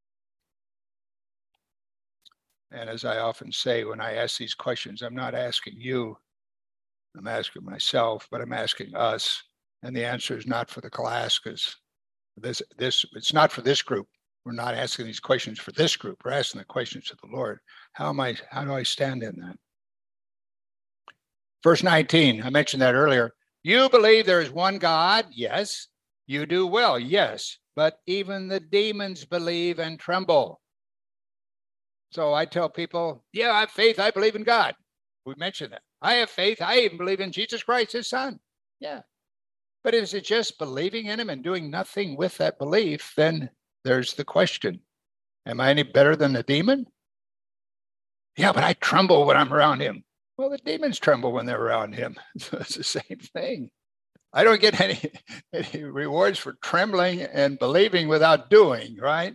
And as I often say when I ask these questions, I'm not asking you, I'm asking myself, but I'm asking us. And the answer is not for the class, because this, this, it's not for this group. We're not asking these questions for this group. We're asking the questions to the Lord. How am I, how do I stand in that? Verse nineteen, I mentioned that earlier. You believe there is one God? Yes. You do well? Yes. But even the demons believe and tremble. So I tell people, yeah, I have faith. I believe in God. We mentioned that. I have faith. I even believe in Jesus Christ, his son. Yeah. But is it just believing in him and doing nothing with that belief? Then there's the question. Am I any better than the demon? Yeah, but I tremble when I'm around him. Well, the demons tremble when they're around him. So it's the same thing. I don't get any, any rewards for trembling and believing without doing, right?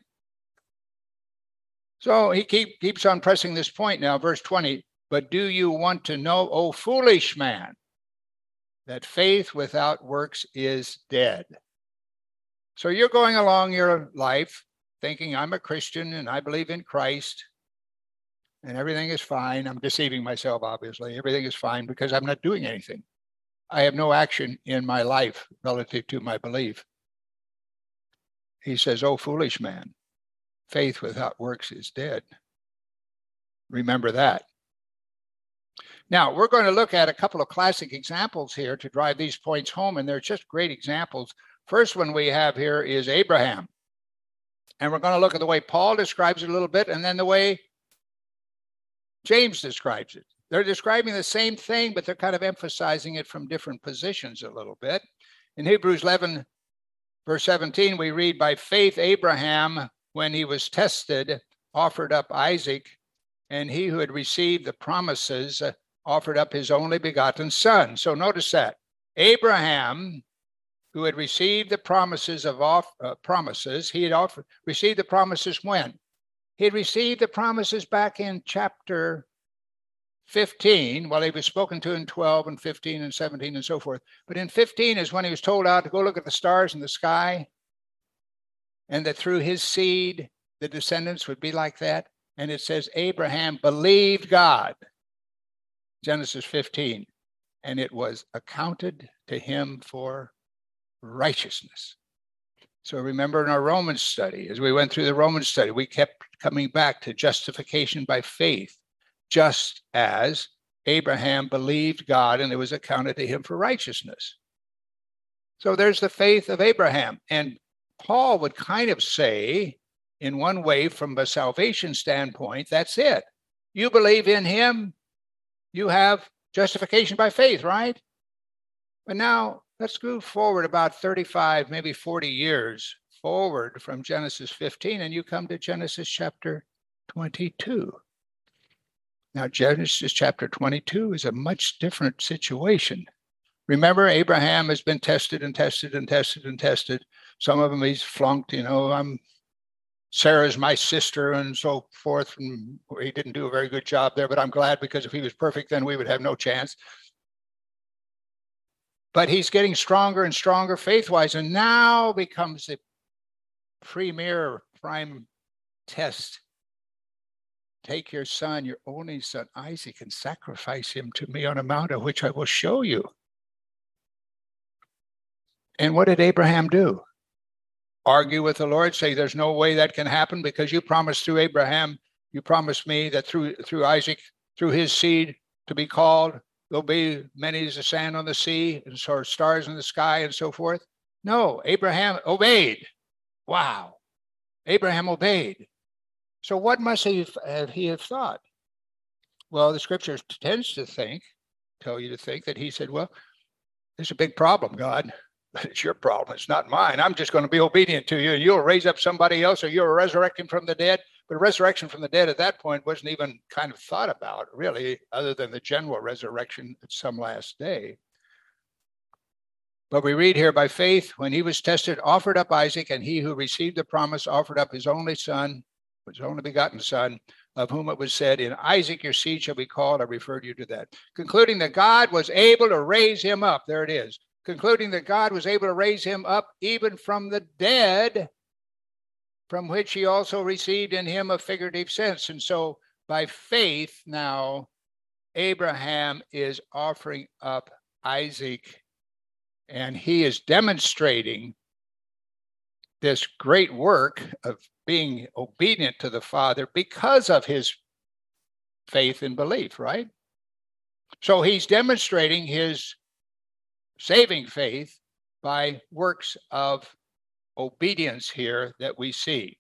So he keep, keeps on pressing this point now, verse twenty. But do you want to know, O foolish man, that faith without works is dead? So you're going along your life thinking I'm a Christian and I believe in Christ and everything is fine. I'm deceiving myself, obviously. Everything is fine because I'm not doing anything. I have no action in my life relative to my belief. He says, oh, foolish man, faith without works is dead. Remember that. Now, we're going to look at a couple of classic examples here to drive these points home, and they're just great examples. First one we have here is Abraham. And we're going to look at the way Paul describes it a little bit, and then the way James describes it. They're describing the same thing, but they're kind of emphasizing it from different positions a little bit. In Hebrews eleven, verse seventeen, we read, by faith Abraham, when he was tested, offered up Isaac, and he who had received the promises offered up his only begotten son. So notice that Abraham, who had received the promises of off, uh, promises, he had offered, received the promises when? He had received the promises back in chapter fifteen, while he was spoken to in twelve and fifteen and seventeen and so forth. But in fifteen is when he was told out to go look at the stars in the sky, and that through his seed, the descendants would be like that. And it says, Abraham believed God, Genesis fifteen, and it was accounted to him for righteousness. So remember in our Romans study, as we went through the Romans study, we kept coming back to justification by faith, just as Abraham believed God and it was accounted to him for righteousness. So there's the faith of Abraham. And Paul would kind of say, in one way, from a salvation standpoint, that's it. You believe in him, you have justification by faith, right? But now let's move forward about thirty-five, maybe forty years forward from Genesis fifteen, and you come to Genesis chapter twenty-two. Now, Genesis chapter twenty-two is a much different situation. Remember, Abraham has been tested and tested and tested and tested. Some of them he's flunked, you know, I'm Sarah's my sister and so forth. And he didn't do a very good job there, but I'm glad, because if he was perfect, then we would have no chance. But he's getting stronger and stronger faith-wise, and now becomes the premier prime test. Take your son, your only son, Isaac, and sacrifice him to me on a mount of which I will show you. And what did Abraham do? Argue with the Lord, say there's no way that can happen, because you promised through Abraham, you promised me that through through Isaac, through his seed to be called, there'll be many as the sand on the sea and so stars in the sky and so forth. No, Abraham obeyed. Wow. Abraham obeyed. So what must he have, he have thought? Well, the scripture tends to think, tell you to think that he said, well, there's a big problem, God. But it's your problem. It's not mine. I'm just going to be obedient to you, and you'll raise up somebody else, or you'll resurrect him from the dead. But resurrection from the dead at that point wasn't even kind of thought about, really, other than the general resurrection at some last day. But we read here, by faith, when he was tested, offered up Isaac, and he who received the promise offered up his only son, his only begotten son, of whom it was said, in Isaac your seed shall be called. I referred you to that. Concluding that God was able to raise him up. There it is. Concluding that God was able to raise him up even from the dead, from which he also received in him a figurative sense. And so by faith now, Abraham is offering up Isaac, and he is demonstrating this great work of being obedient to the Father because of his faith and belief, right? So he's demonstrating his saving faith by works of obedience here that we see.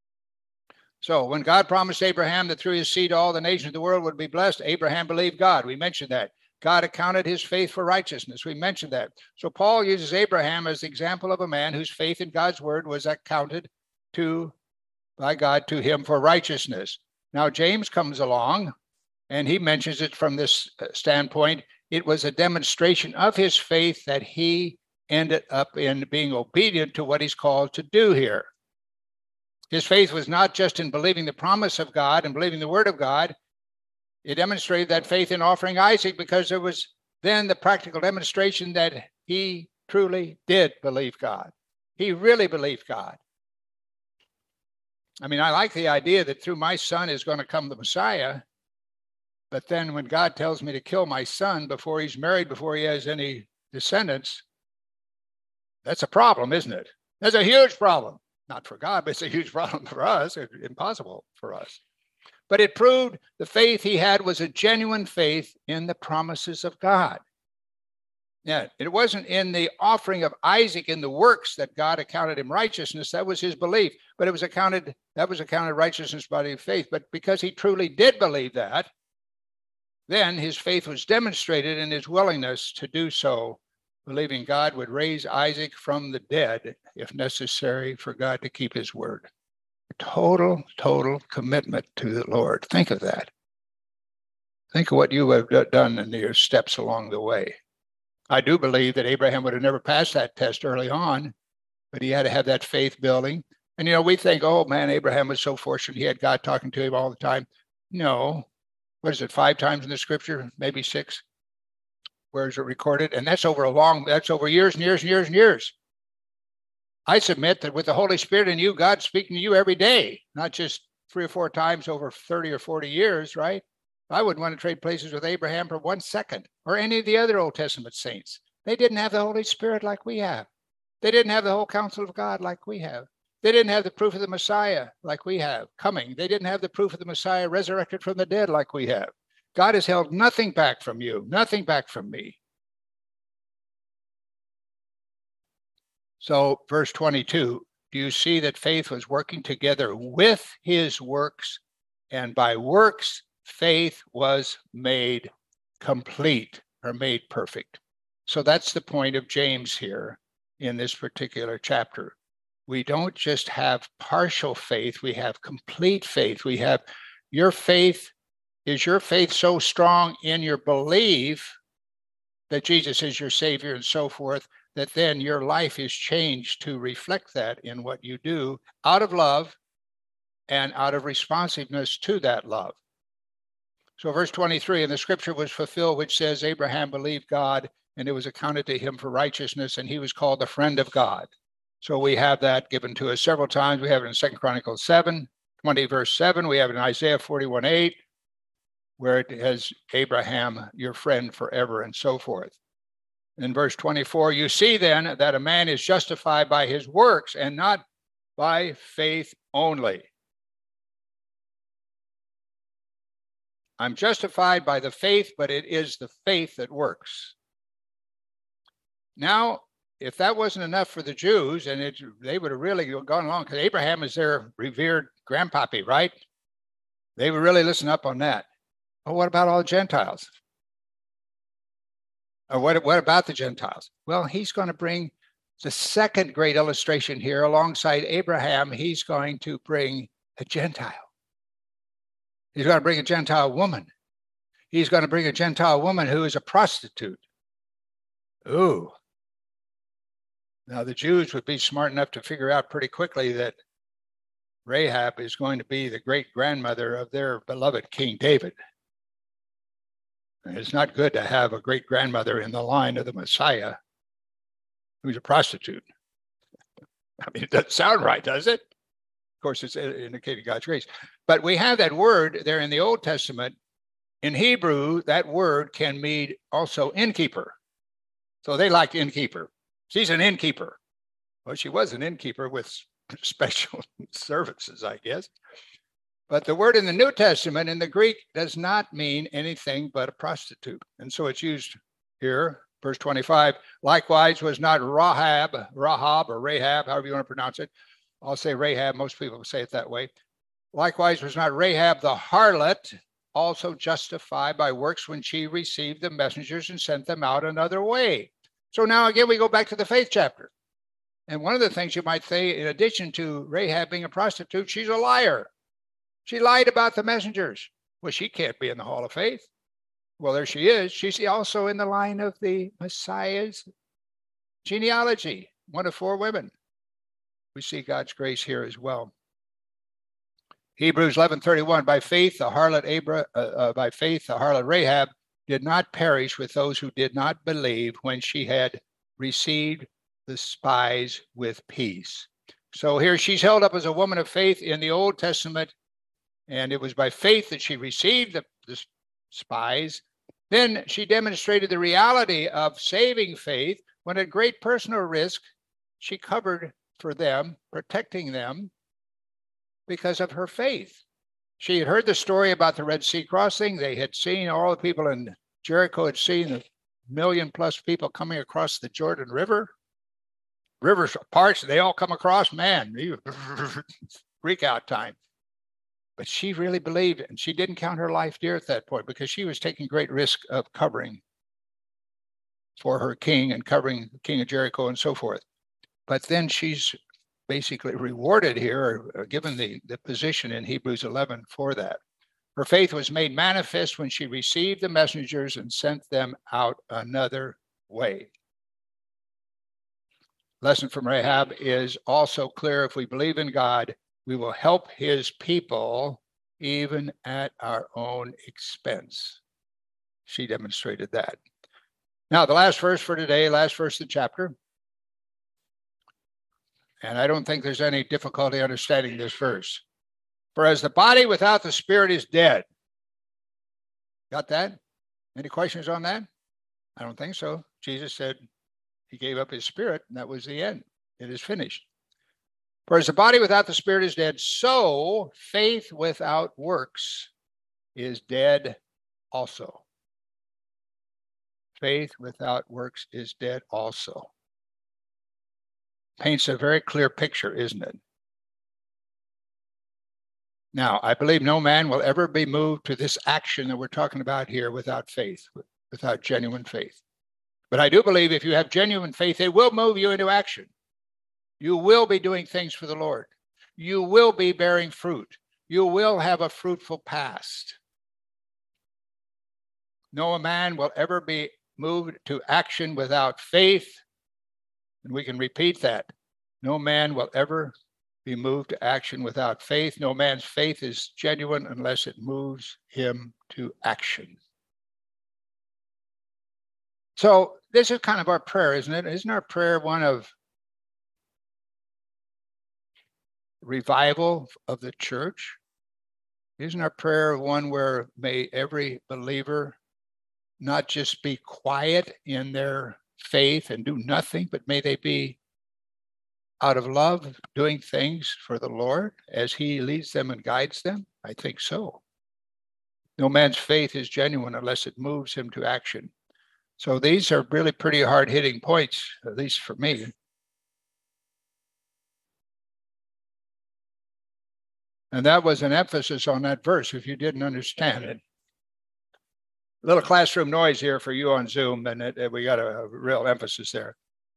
So when God promised Abraham that through his seed all the nations of the world would be blessed, Abraham believed God. We mentioned that. God accounted his faith for righteousness. We mentioned that. So Paul uses Abraham as the example of a man whose faith in God's word was accounted to by God to him for righteousness. Now James comes along and he mentions it from this standpoint. It was a demonstration of his faith that he ended up in being obedient to what he's called to do here. His faith was not just in believing the promise of God and believing the word of God. It demonstrated that faith in offering Isaac, because there was then the practical demonstration that he truly did believe God. He really believed God. I mean, I like the idea that through my son is going to come the Messiah. But then when God tells me to kill my son before he's married, before he has any descendants, that's a problem, isn't it? That's a huge problem. Not for God, but it's a huge problem for us. It's impossible for us. But it proved the faith he had was a genuine faith in the promises of God. Yeah, it wasn't in the offering of Isaac in the works that God accounted him righteousness. That was his belief. But it was accounted, that was accounted righteousness by faith. But because he truly did believe that, then his faith was demonstrated in his willingness to do so, believing God would raise Isaac from the dead, if necessary, for God to keep his word. A total, total commitment to the Lord. Think of that. Think of what you have done in your steps along the way. I do believe that Abraham would have never passed that test early on, but he had to have that faith building. And, you know, we think, oh, man, Abraham was so fortunate. He had God talking to him all the time. No. What is it, five times in the scripture? Maybe six? Where is it recorded? And that's over a long, that's over years and years and years and years. I submit that with the Holy Spirit in you, God's speaking to you every day, not just three or four times over thirty or forty years, right? I wouldn't want to trade places with Abraham for one second, or any of the other Old Testament saints. They didn't have the Holy Spirit like we have. They didn't have the whole counsel of God like we have. They didn't have the proof of the Messiah like we have coming. They didn't have the proof of the Messiah resurrected from the dead like we have. God has held nothing back from you, nothing back from me. So verse twenty-two, do you see that faith was working together with his works, and by works, faith was made complete or made perfect. So that's the point of James here in this particular chapter. We don't just have partial faith, we have complete faith. We have your faith. Is your faith so strong in your belief that Jesus is your Savior and so forth, that then your life is changed to reflect that in what you do out of love and out of responsiveness to that love? So verse twenty-three, and the scripture was fulfilled, which says, Abraham believed God, and it was accounted to him for righteousness, and he was called the friend of God. So we have that given to us several times. We have it in Second Chronicles seven, twenty, verse seven. We have it in Isaiah forty-one, eight, where it has Abraham, your friend forever, and so forth. In verse twenty-four, you see then that a man is justified by his works and not by faith only. I'm justified by the faith, but it is the faith that works. Now, if that wasn't enough for the Jews, and it, they would have really gone along, because Abraham is their revered grandpappy, right? They would really listen up on that. Well, what about all the Gentiles? Or what, what about the Gentiles? Well, he's going to bring the second great illustration here alongside Abraham. He's going to bring a Gentile. He's going to bring a Gentile woman. He's going to bring a Gentile woman who is a prostitute. Ooh. Now, the Jews would be smart enough to figure out pretty quickly that Rahab is going to be the great-grandmother of their beloved King David. And it's not good to have a great-grandmother in the line of the Messiah who's a prostitute. I mean, it doesn't sound right, does it? Of course, it's indicating God's grace. But we have that word there in the Old Testament. In Hebrew, that word can mean also innkeeper. So they liked innkeeper. She's an innkeeper. Well, she was an innkeeper with special services, I guess. But the word in the New Testament in the Greek does not mean anything but a prostitute. And so it's used here, verse twenty-five. Likewise was not Rahab, Rahab or Rahab, however you want to pronounce it. I'll say Rahab. Most people say it that way. Likewise was not Rahab the harlot also justified by works when she received the messengers and sent them out another way. So now again, we go back to the faith chapter. And one of the things you might say, in addition to Rahab being a prostitute, she's a liar. She lied about the messengers. Well, she can't be in the hall of faith. Well, there she is. She's also in the line of the Messiah's genealogy, one of four women. We see God's grace here as well. Hebrews eleven thirty-one, by faith, the harlot Abra, uh, uh, by faith, the harlot Rahab did not perish with those who did not believe when she had received the spies with peace. So here she's held up as a woman of faith in the Old Testament, and it was by faith that she received the, the spies. Then she demonstrated the reality of saving faith when at great personal risk, she covered for them, protecting them because of her faith. She had heard the story about the Red Sea crossing. They had seen, all the people in Jericho had seen a million plus people coming across the Jordan River. Rivers parts, they all come across, man, freak out time. But she really believed it, and she didn't count her life dear at that point because she was taking great risk of covering for her king and covering the king of Jericho and so forth. But then she's basically rewarded here, or given the, the position in Hebrews eleven for that. Her faith was made manifest when she received the messengers and sent them out another way. Lesson from Rahab is also clear. If we believe in God, we will help his people even at our own expense. She demonstrated that. Now, the last verse for today, last verse of the chapter. And I don't think there's any difficulty understanding this verse. For as the body without the spirit is dead. Got that? Any questions on that? I don't think so. Jesus said he gave up his spirit, and that was the end. It is finished. For as the body without the spirit is dead, so faith without works is dead also. Faith without works is dead also. Paints a very clear picture, isn't it? Now, I believe no man will ever be moved to this action that we're talking about here without faith, without genuine faith. But I do believe if you have genuine faith, it will move you into action. You will be doing things for the Lord. You will be bearing fruit. You will have a fruitful past. No man will ever be moved to action without faith. And we can repeat that. No man will ever be moved to action without faith. No man's faith is genuine unless it moves him to action. So this is kind of our prayer, isn't it? Isn't our prayer one of revival of the church? Isn't our prayer one where may every believer not just be quiet in their faith and do nothing, but may they be out of love doing things for the Lord as he leads them and guides them? I think so. No man's faith is genuine unless it moves him to action. So these are really pretty hard-hitting points, at least for me. And that was an emphasis on that verse, if you didn't understand it. A little classroom noise here for you on Zoom, and it, it, we got a, a real emphasis there.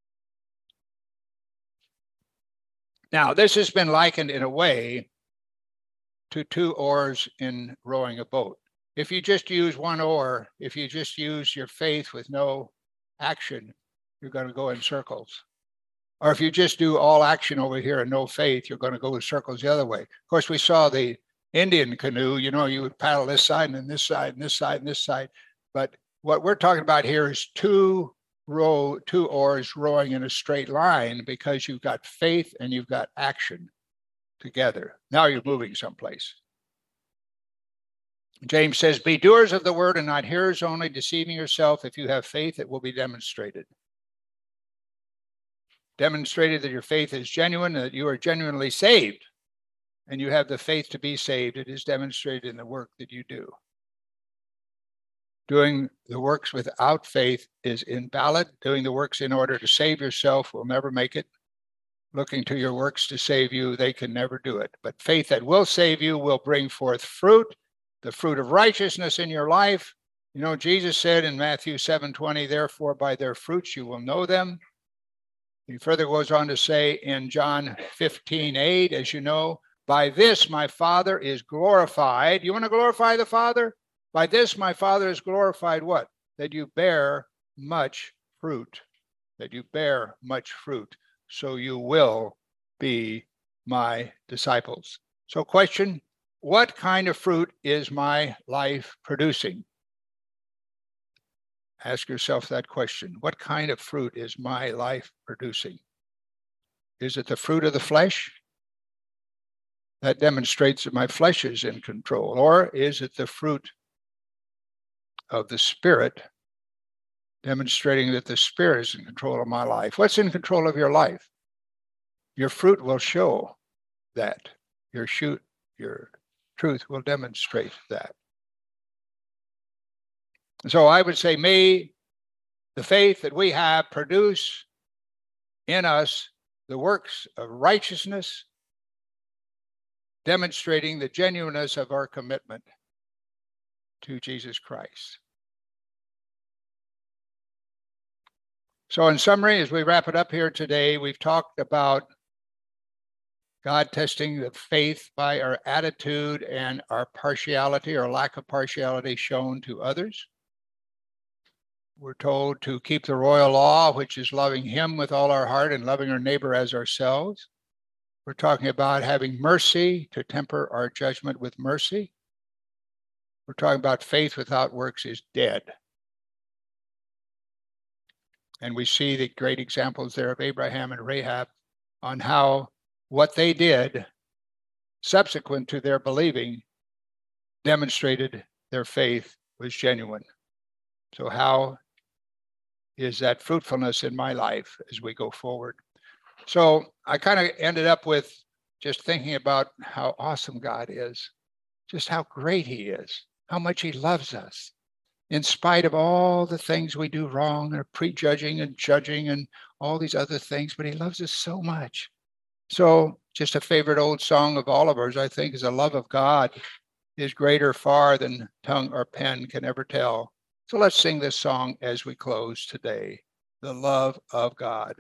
Now, this has been likened in a way to two oars in rowing a boat. If you just use one oar, if you just use your faith with no action, you're going to go in circles. Or if you just do all action over here and no faith, you're going to go in circles the other way. Of course, we saw the Indian canoe, you know, you would paddle this side and then this side and this side and this side. But what we're talking about here is two row, two oars rowing in a straight line because you've got faith and you've got action together. Now you're moving someplace. James says, be doers of the word and not hearers only, deceiving yourself. If you have faith, it will be demonstrated. Demonstrated that your faith is genuine, that you are genuinely saved, and you have the faith to be saved. It is demonstrated in the work that you do. Doing the works without faith is invalid. Doing the works in order to save yourself will never make it. Looking to your works to save you, they can never do it. But faith that will save you will bring forth fruit, the fruit of righteousness in your life. You know, Jesus said in Matthew seven twenty, therefore by their fruits you will know them. He further goes on to say in John fifteen eight, as you know, by this my Father is glorified. You want to glorify the Father? By this my Father is glorified what? That you bear much fruit. That you bear much fruit. So you will be my disciples. So question, what kind of fruit is my life producing? Ask yourself that question. What kind of fruit is my life producing? Is it the fruit of the flesh? That demonstrates that my flesh is in control. Or is it the fruit of the Spirit, demonstrating that the Spirit is in control of my life? What's in control of your life? Your fruit will show that. Your shoot, your truth will demonstrate that. So I would say, may the faith that we have produce in us the works of righteousness, demonstrating the genuineness of our commitment to Jesus Christ. So in summary, as we wrap it up here today, we've talked about God testing the faith by our attitude and our partiality or lack of partiality shown to others. We're told to keep the royal law, which is loving him with all our heart and loving our neighbor as ourselves. We're talking about having mercy, to temper our judgment with mercy. We're talking about faith without works is dead. And we see the great examples there of Abraham and Rahab on how what they did subsequent to their believing demonstrated their faith was genuine. So how is that fruitfulness in my life as we go forward? So I kind of ended up with just thinking about how awesome God is, just how great he is, how much he loves us, in spite of all the things we do wrong and prejudging and judging and all these other things, but he loves us so much. So just a favorite old song of all of ours, I think, is the love of God is greater far than tongue or pen can ever tell. So let's sing this song as we close today, The Love of God.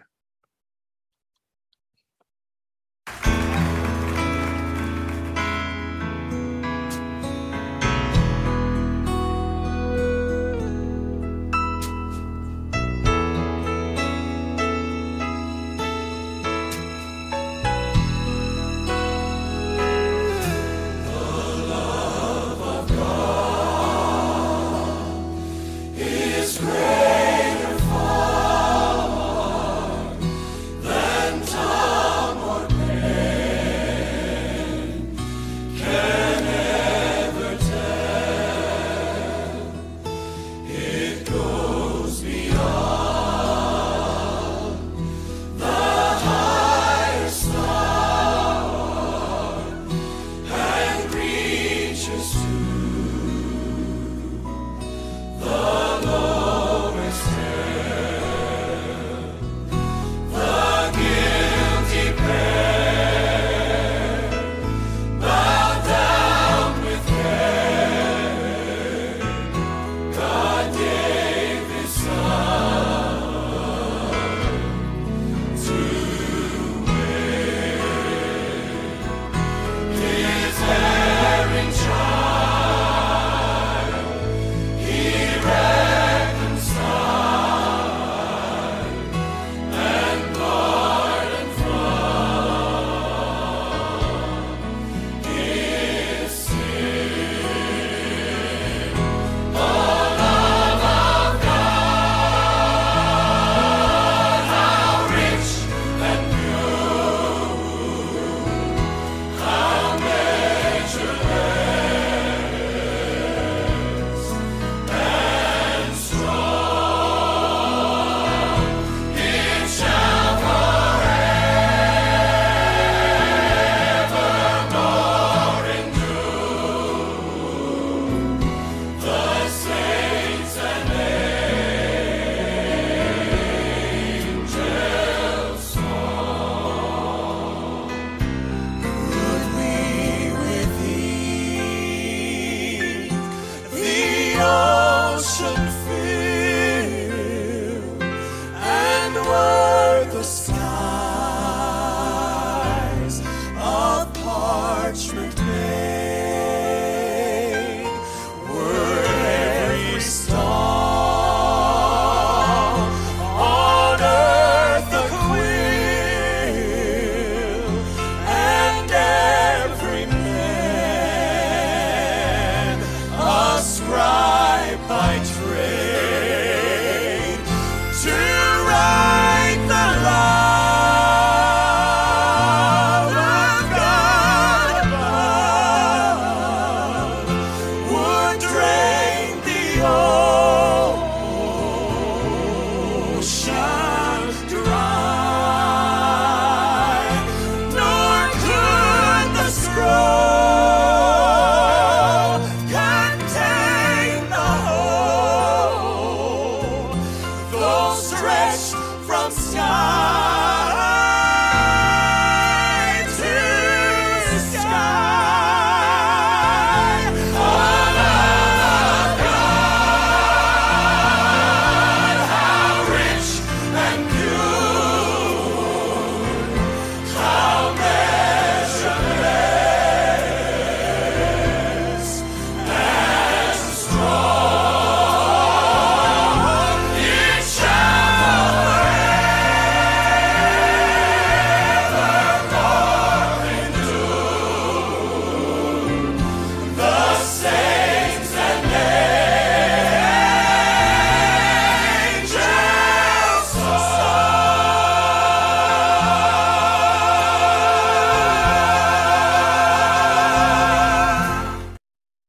Contain the whole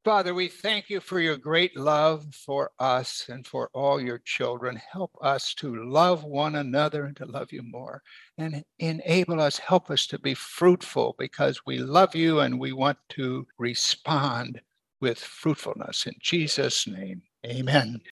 Father, we thank you for your great love for us and for all your children. Help us to love one another and to love you more. And enable us, help us to be fruitful because we love you and we want to respond with fruitfulness. In Jesus' name, amen.